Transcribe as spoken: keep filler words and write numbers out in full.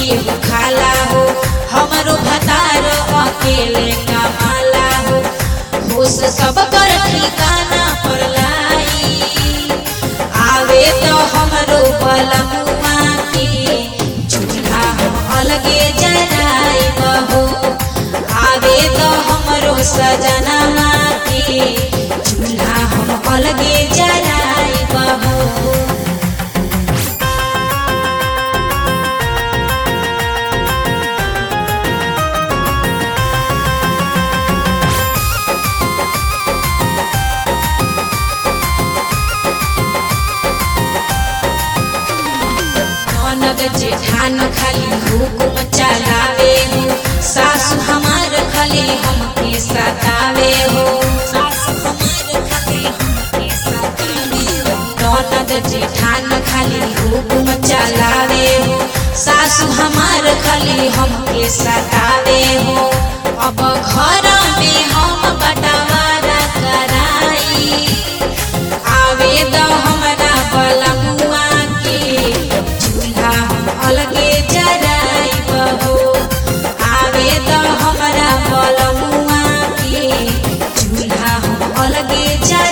केहू खाला हो हमरो भतार अकेले कमाला हो। होश सब कर ठिकाना पर लाई आवे तो हमरो बलमुआ के चूल्हा हम अलगे जराइब हो। आवे तो हमरो सजनमा के चूल्हा हम अलगे जराइब हो। ननद जेठान खाली हुकुम चलावे हो सासु हमार खाली हमके सतावे हो। सासु हमार खाली हमके सतावे हो। ननद जेठान खाली हुकुम चलावे हो सासु हमार खाली हमके सतावे हो। अब घर में हम बंटवारा कराई आवे तो हमरा बलमुआ के चूल्हा हम अलगे जराइब हो। आवे तो हमरा बलमुआ के चूल्हा हम अलगे जराइब